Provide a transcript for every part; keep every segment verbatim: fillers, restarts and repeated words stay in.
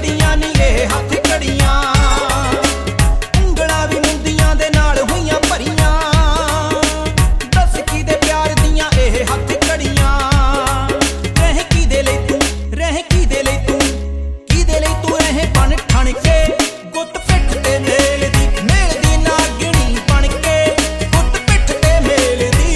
घड़ियां नी ये हथ घड़ियां ਉਂਗਲਾਂ ਵੀ ਮੁੰਦੀਆਂ ਦੇ ਨਾਲ ਹੋਈਆਂ ਭਰੀਆਂ ਦੱਸ ਕਿਦੇ ਪਿਆਰ ਦੀਆਂ ਇਹ ਹੱਥ ਘੜੀਆਂ ਰਹਿ ਕਿਦੇ ਲਈ ਤੂੰ ਰਹਿ ਕਿਦੇ ਲਈ ਤੂੰ ਕਿਦੇ ਲਈ ਤੂੰ ਰਹਿ ਬਣ ਠਣ ਕੇ ਗੁੱਤ ਪਿੱਠ ਤੇ ਮੇਲ ਦੀ ਮੇਲ ਦੀ ਨਾਗਣੀ ਬਣ ਕੇ ਗੁੱਤ ਪਿੱਠ ਤੇ ਮੇਲ ਦੀ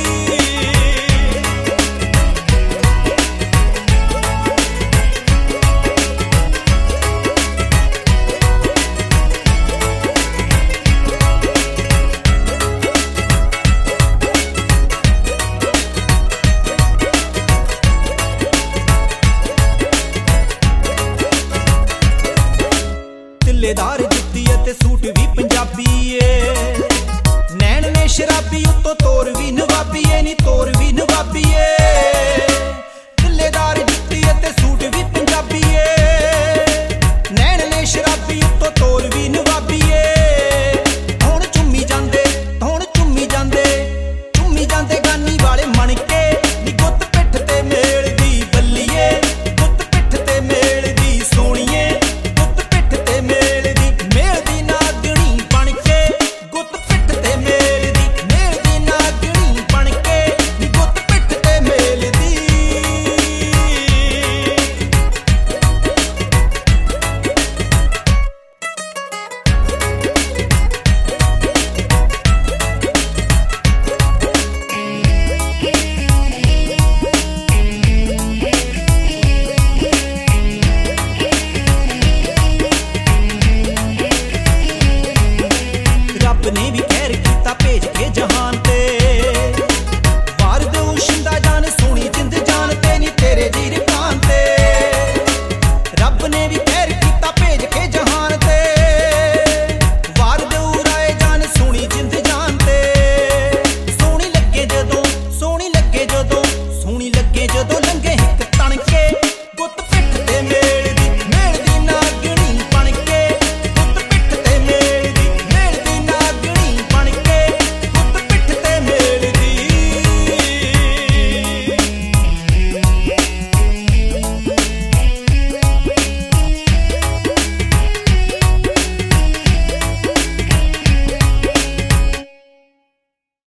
ਤਿੱਲੇਦਾਰ ਜੁੱਤੀ ਅਤੇ ਸੂਟ ਵੀ ਪੰਜਾਬੀ ਏ ਨੈਣ ਨੇ ਸ਼ਰਾਬੀ ਉੱਤੋਂ ਤੋਰ ਵੀ ਨਵਾਬੀ ਏ ਨੀ ਤੋਰ ਵੀ ਨਵਾਬੀ ਏ ਤਿੱਲੇਦਾਰ ਜੁੱਤੀ ਅਤੇ ਸੂਟ ਵੀ ਪੰਜਾਬੀ ਏ ਨੈਣ ਨੇ ਸ਼ਰਾਬੀ ਉੱਤੋਂ ਤੋਰ ਵੀ ਨਵਾਬੀ ਏ ਹੁਣ ਚੁੰਮੀ ਜਾਂਦੇ ਹੁਣ ਚੁੰਮੀ ਜਾਂਦੇ ਚੁੰਮੀ ਜਾਂਦੇ ਗਾਨੀ ਵਾਲੇ ਮਣ ਕੇ ਨੀ ਗੁੱਤ ਪਿੱਠ ਤੇ ਮੇਲ ਦੀ ਬੱਲੀਏ ਗੁੱਤ ਪਿੱਠ ਤੇ ਮੇਲ ਦੀ ਸੋਹਣੀਏ ਰੱਬ ਨੇ ਵੀ ਖੈਰ ਕੀਤਾ ਭੇਜ ਕੇ ਜਹਾਨ ਤੇ ਵਾਰ ਦੇਉ ਸ਼ਿੰਦਾ ਜਾਨ ਸੋਹਣੀ ਜਿੰਦ ਜਾਨ ਤੇ ਨੀ ਤੇਰੇ ਦੀ ਰਕਾਨ ਤੇ ਰੱਬ ਨੇ ਵੀ ਖੈਰ ਕੀਤਾ ਭੇਜ ਕੇ ਜਹਾਨ